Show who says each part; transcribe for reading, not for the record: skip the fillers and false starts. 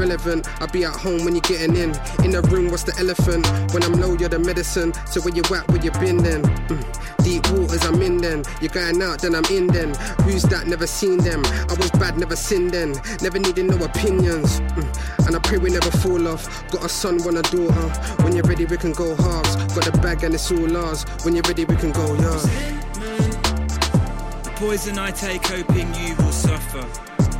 Speaker 1: irrelevant. I'll be at home when you're getting in. In the room, what's the elephant? When I'm low, you're the medicine. So where you at, where you been then? Deep waters, I'm in then. You're going out, then I'm in then. Who's that? Never seen them. I was bad, never sinned then. Never needed no opinions. And I pray we never fall off. Got a son, want a daughter. When you're ready, we can go halves. Got the bag and it's all ours. When you're ready, we can go, yeah.
Speaker 2: The poison I take, hoping you will suffer.